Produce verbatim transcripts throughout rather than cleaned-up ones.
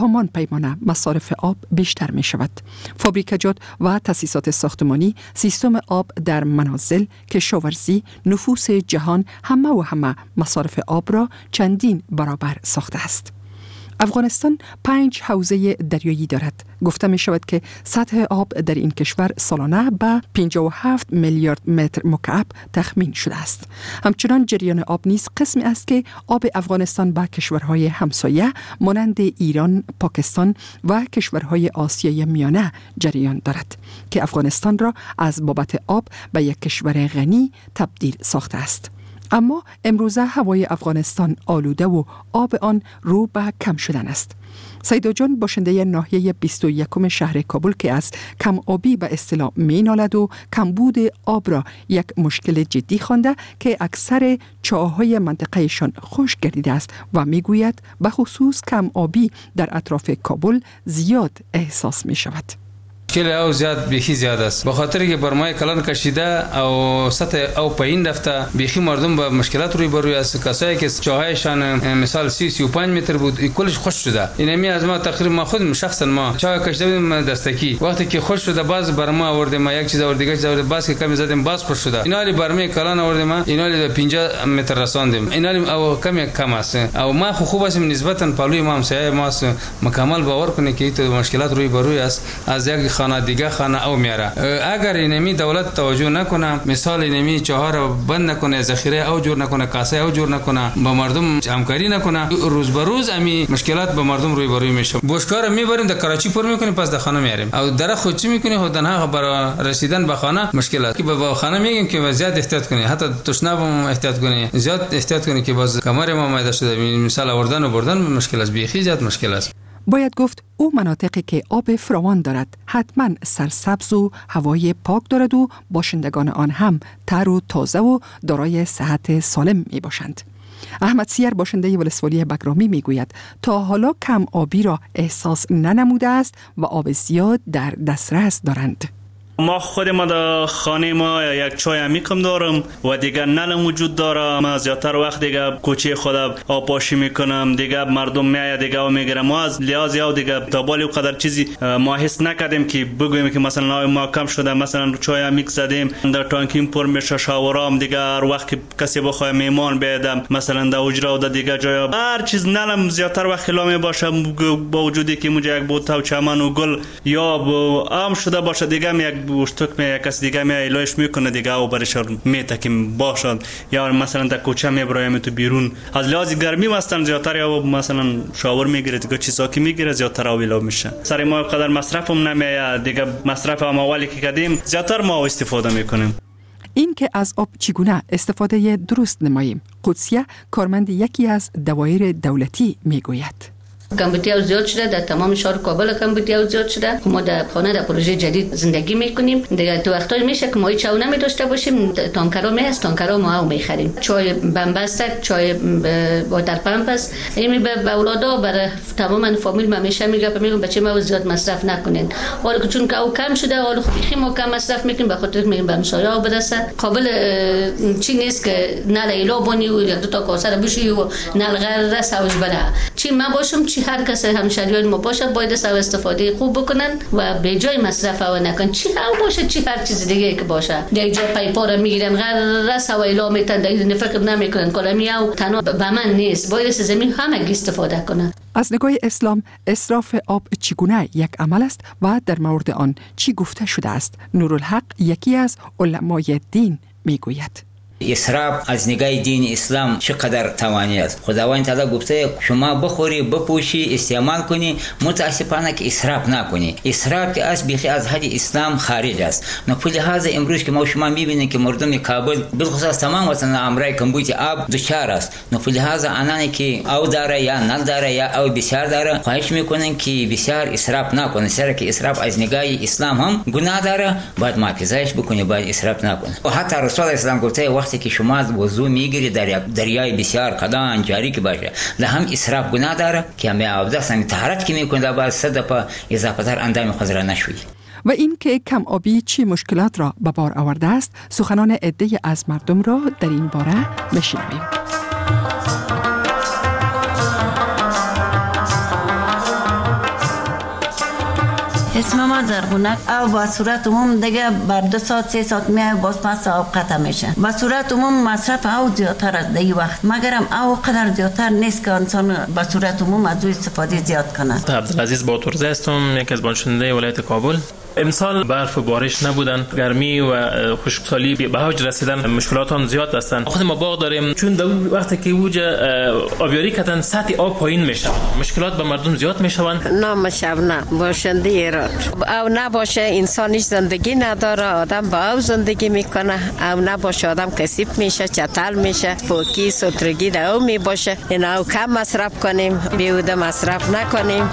همان پیمانه مصارف آب بیشتر می شود. فابریکجات و تأسیسات ساختمانی، سیستم آب در منازل، کشاورزی، نفوس جهان همه و همه مصارف آب را چندین برابر ساخته است. افغانستان پنج حوزه دریایی دارد. گفته می شود که سطح آب در این کشور سالانه به پنجاه و هفت میلیارد متر مکعب تخمین شده است. همچنان جریان آب نیز قسمی است که آب افغانستان به کشورهای همسایه مانند ایران، پاکستان و کشورهای آسیای میانه جریان دارد که افغانستان را از بابت آب به یک کشور غنی تبدیل ساخته است. اما امروزه هوای افغانستان آلوده و آب آن رو به کم شدن است. سیدا جان باشنده ناحیه بیست و یکم شهر کابل که از کم آبی به اصطلاح می نالد و کمبود آب را یک مشکل جدی خوانده که اکثر چاه‌های منطقهشان خشک گردیده است و می گوید به خصوص کم آبی در اطراف کابل زیاد احساس می شود. مشکل او زیاد بیخی زیاد است، به خاطر که برمای کلان کشیده او سطح او پایین رفته، بیخی مردم با مشکلات روی بروی است. کسایی که چاهایشان مثال سی سی و پنج متر بود کلش خوش شده. اینمی از ما تقریبا ما خود شخصا ما چاه کشیده بودیم دستکی، وقتی که خوش شده باز برما آوردیم، ما یک چیز آورد دیگه چیز آورد، باز که کمی زدیم باز خوش شده. اینالی برمای کلان آوردیم، اینالی به پنجاه متر رساندیم، اینالی او کمی کم است. او ما خو خوب است نسبتا پالوی ما هم سایه ما مکمل باور کنه که تو مشکلات روی بروی است از یک خانه دیگه خانه او میاره. اگر اینمی دولت توجه نکنه، مثال اینمی چهار رو بند نکنه، ذخیره او جور نکنه، کاسه او جور نکنه، با مردم همکاری نکنه، روز به روز امی مشکلات به مردم روی بروی میشه. بوشکار میبریم در کراچی پر میکنیم، پس در خانه میاریم او در خود چی میکنه خودنها برای رسیدن به خانه مشکلات که به خانه میگیم که زیاد احتیاط کنی، حتی تشنه هم احتیاط کنی، زیاد احتیاط کنی که باز کمر ما مایده شده، مثال آوردن و بردن مشکل است، بیخی زیاد مشکل است. باید گفت او مناطقی که آب فراوان دارد حتما سرسبز و هوای پاک دارد و باشندگان آن هم تر و تازه و دارای صحت سالم می باشند. احمد سیر باشنده ولسوالی بگرامی می گوید تا حالا کم آبی را احساس ننموده است و آب زیاد در دسترس دارند. ما خود ما در خانه ما یک چای همیکم دارم و دیگه نل وجود داره. ما زیادتر وقت دیگه کوچه خودم آب پاشی میکنم، دیگه مردم میاد دیگه آب میگیرم. ما از لحاظ او دیگه تا بالی قدر چیزی ما حس نکردیم که بگویم که مثلا ما کم شده، مثلا چای همیک زدیم در تانکیم پر میشه، شاورام دیگه هر وقت که کسی بخواد میمان بیادم مثلا در اجرا و در دیگه جای هر چیز نلم زیادتر وقت خلا می باشه، با وجودی که موجه یک بوته و چمن و گل یا عام شده باشه دیگه می یک بوشتک می یک کس دیگه می ایلایش میکنه دیگه او برش میتکیم باشد، یا مثلا در کوچه میبرایم تو بیرون از لحاظ گرمی مثلا زیادتر یا مثلا شاور میگیره دیگه چیزا که میگیره زیادتر اویلا میشه. سر ما قدر مصرفم نمیاد دیگه، مصرف هم اولی که کردیم زیادتر ما استفاده میکنیم. این که از آب چگونه استفاده درست نماییم، قدسیه کارمند یکی از دوایر دولتی میگوید. کمبودی زیاد شده در تمام شهر کابل، کمبودی زیاد شده. ما در خانه در پروژه جدید زندگی میکنیم دیگه. تو وقتایی میشه که ما هیچ چاو نمی داشته باشیم، تانکرها می است، تانکرها ما هم میخریم. چای بنبست، چای واتر پمپ است. این به اولادا برای تمام فامیل ما میشه میگم میگم بچه ما زیاد مصرف نکنین. حالا که چون که او کم شده، حالا خب ما کم مصرف میکنیم به خاطر میگیم به همسایه‌ها برسه. قابل چی نیست که نل ایلا بونی و یک دو تا کاسه بشی و نل غیر رسوش بله. چی ما باشم چی هر کس همشهریان ما باشه باید از استفاده خوب بکنن و به جای مصرف او نکن، چی هوا باشه چی هر چیز دیگه که باشه. یک جا پایپا رو میگیرن غیر رس هوا ایلا میتن دیگه فکر نمیکنن کلامی او تنها به من نیست، باید از زمین همه استفاده کنن. از نگاه اسلام اسراف آب چگونه یک عمل است و در مورد آن چی گفته شده است؟ نورالحق یکی از علمای دین میگوید اسراف از نگاه دین اسلام چقدر توانی است. خداوند تعالی گفته شما بخوری بپوشی استعمال کنی، متاسفانه که اسراف نکنی. اسراف که از بیخی از حد اسلام خارج است. نه په لحاظ امروز که ما شما میبینید که مردم کابل بالخصوص تمام وطن امرای کمبود آب دچار است. نه په لحاظ آنانی که او داره یا نل داره یا او بسیار داره، خواهش میکنن که بسیار اسراف نکنه. چرا که اسراف از نگاه اسلام هم گناه داره، باید محافظتش بکنی، باید اسراف نکنه. و حتی رسول اسلام گفته وقتی که شما وضو میگیری در دریای بسیار قدان جاری که باشه، ده هم اسراف گناه داره که همه آبدستان طهارت که میکنه باید صد دفعه اضافه تر اندام خود را نشویی. و این که کم آبی چی مشکلات را به بار آورده است، سخنان عده از مردم را در این باره بشنویم. اسم ما زرغونک. او با صورت عموم دیگه بر دو ساعت سه ساعت میای باز پس آب قطع میشه. با صورت عموم مصرف او زیادتر از دی وقت، مگرم او قدر زیادتر نیست که انسان با صورت عموم از استفاده زیاد کنه. عبدالعزیز باتورزه هستم، یکی از باشنده ولایت کابل. امسال برف و بارش نبودن، گرمی و خشکسالی به اوج رسیدن، مشکلات آن زیاد هستند. خود ما باغ داریم، چون در وقتی که اوج آبیاری کردن سطح آب پایین میشه، مشکلات به مردم زیاد میشوند. نام شبنم، باشنده ایران. او نباشه انسانش زندگی نداره، آدم با او زندگی میکنه. او نباشه آدم کسیب میشه، چتل میشه، پوکی سترگی در او میباشه. این او کم مصرف کنیم، بیهوده مصرف نکنیم.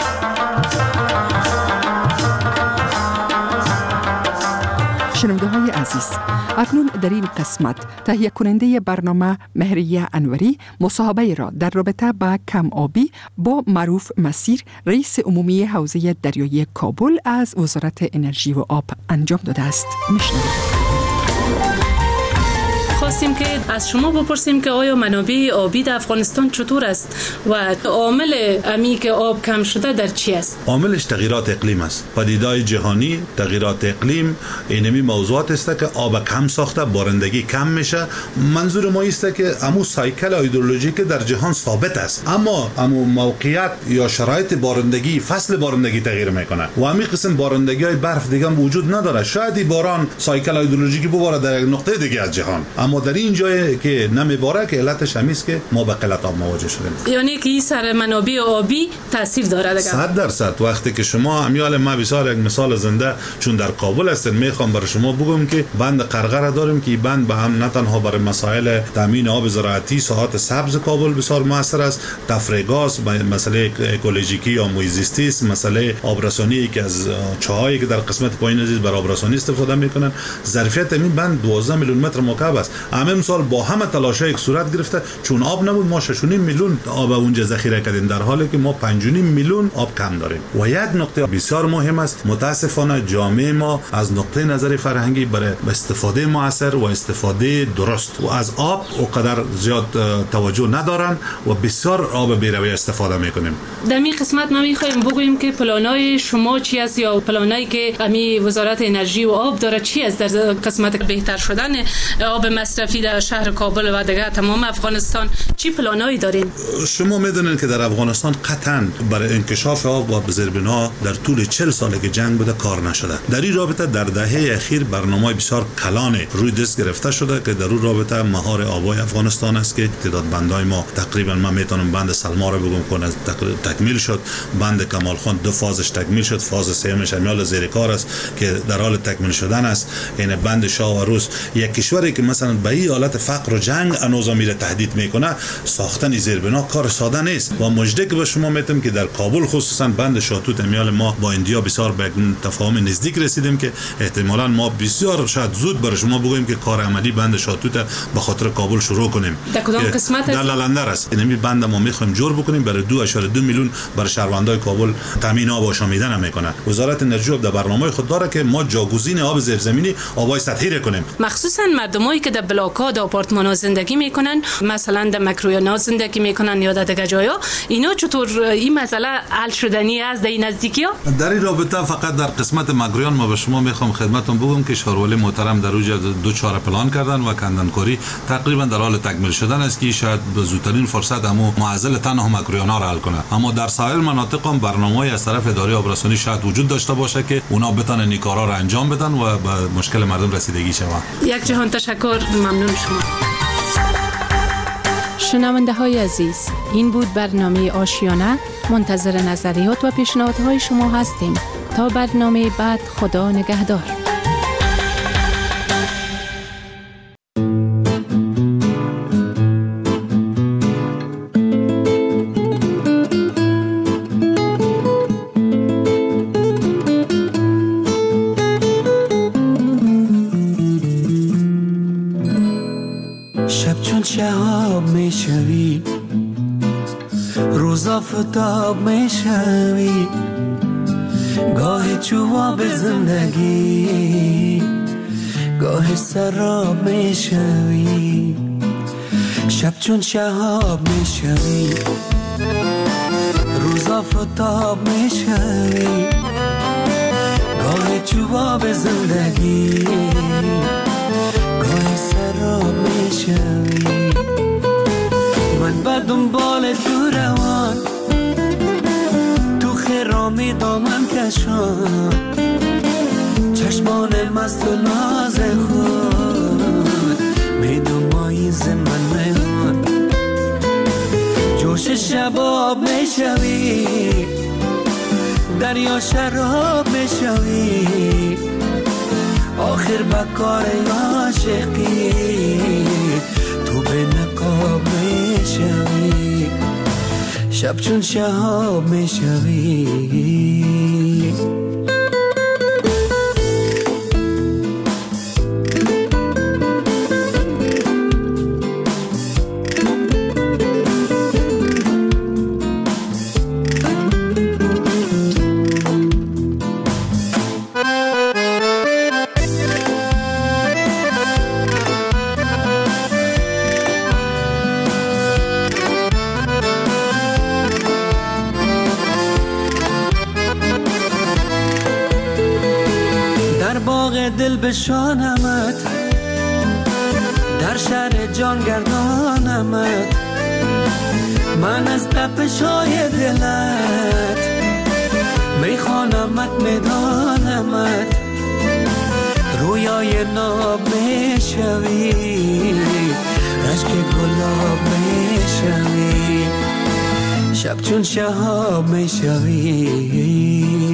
شنونده های عزیز، اکنون در این قسمت تهیه کننده برنامه مهریه انوری مصاحبه را در رابطه با کم آبی با معروف مسیر رئیس عمومی حوزه دریایی کابل از وزارت انرژی و آب انجام داده است. میشنوید. خواستیم که از شما بپرسیم که آیا منابع آبی در افغانستان چطور است و عامل امی که آب کم شده در چی است؟ عاملش تغییرات اقلیم است. پدیدهای جهانی، تغییرات اقلیم، اینمی موضوعات است که آب کم ساخته، بارندگی کم میشه. منظور ما است که امو سایکل هیدرولوژیک در جهان ثابت است، اما امو موقعیت یا شرایط بارندگی، فصل بارندگی تغییر میکنه و امی قسم بارندگی های برف دیگه وجود نداره. شاید باران سایکل هیدرولوژیکی بباره در یک نقطه دیگه از جهان، اما در این جایی که نمیباره که علتش همیست که ما به قلت آب مواجه شدیم. یعنی که این سر منابع آبی تاثیر داره دیگه. صد درصد. وقتی که شما امیال ما بسیار یک مثال زنده چون در کابل هستین، میخوام برای شما بگم که بند قرقره داریم که بند به هم نه تنها برای مسائل تامین آب زراعتی ساحات سبز کابل بسیار موثر است، تفریح گاز، مسئله اکولوژیکی یا محیط زیستی است، مسئله آبرسانی که از چاهایی که در قسمت پایین عزیز برای آبرسانی استفاده میکنن. ظرفیت این بند دوازده میلیون متر مکعب است. همین سال با همه تلاش‌های یک صورت گرفته، چون آب نبود ما شش و نیم میلیون آب اونجا ذخیره کردیم، در حالی که ما پنج و نیم میلیون آب کم داریم. و یک نکته بسیار مهم است، متاسفانه جامعه ما از نقطه نظر فرهنگی برای استفاده موثر و استفاده درست و از آب اونقدر زیاد توجه ندارن و بسیار آب بی‌رویه استفاده میکنیم. در این قسمت ما می‌خوایم بگوییم که پلانای شما چی است یا پلانایی که امی وزارت انرژی و آب داره چی است در قسمت بهتر شدن آب مصرفی در شهر کابل و دیگه تمام افغانستان چی پلانایی دارین؟ شما میدونید که در افغانستان قطعاً برای انکشاف آب و بزربنا در طول چهل ساله که جنگ بوده کار نشده. در این رابطه در دهه اخیر برنامه بسیار کلان روی دست گرفته شده که در اون رابطه مهار آبای افغانستان است که تعداد بندای ما تقریبا من میتونم بند سلما رو بگم کنه تکمیل شد، بند کمال خان دو فازش تکمیل شد، فاز سومش امیال زیر کار است که در حال تکمیل شدن است. این بند شاه و روس یک کشوری که مثلا به این حالت فقر و جنگ انوزا میره تهدید میکنه، ساختن زیربنا کار ساده نیست. و مژده که به شما میتونم که در کابل خصوصا بند شاتوت امیال ما با اندیا بسیار به تفاهم نزدیک رسیدیم که احتمالاً ما بسیار شاید زود برای شما بگوییم که کار عملی بند شاتوت به خاطر کابل شروع کنیم. در کدام قسمت در لالندر است. این بند ما میخوایم جور بکنیم برای دو اشاره دو میلیون برای شهروندای کابل تامین آب آشامیدن میکنه. وزارت انرژی آب در برنامه خود داره که ما جاگزین آب زیرزمینی آبای سطحی کنیم. مخصوصا مردمایی که در بلاک‌ها و آپارتمان‌ها زندگی میکنن، مثلا در مکرویانا زندگی میکنن یا در دیگر جایا، اینا چطور این مسئله حل شدنی است در این نزدیکی‌ها؟ در این رابطه فقط در قسمت مکرویان ما به شما میخوام خدمتتون بگم که شارولی محترم در اوج دو چهار پلان کردن و کندنکاری تقریبا در حال تکمیل شدن است که شاید به زودترین فرصت همو معضل تنها مکرویانا را حل کنه. اما در سایر مناطق هم برنامه‌ای از طرف اداره آبرسانی شاید وجود داشته باشه که اونا بتونن این کارا را انجام بدن و به مشکل مردم رسیدگی شود. یک جهان تشکر، ممنون شما. شنونده های عزیز، این بود برنامه آشیانه. منتظر نظریات و پیشنهادهای شما هستیم. تا برنامه بعد، خدا نگهدار. شهاب میشوی، روزا فتاب میشوی، گاه جواب زندگی، گاه سراب میشوی. شب چون شهاب میشوی، روزا فتاب میشوی، جواب زندگی گاهی سراب میشوی من به دنبال تو روان تو خرامی دامن کشان چشمان مست و ناز خود میدومایی زمن میان جوش شباب میشوی دریا شراب میشوی آخر بکار عاشقی تو به نقاب میشوی شب چون شهاب میشوی دل بشانمت در شهر جان گردانمت من از تپش های دلت میخوانمت میدانمت رویای ناب میشوی رشک گلاب میشوی شب چون شهاب میشوی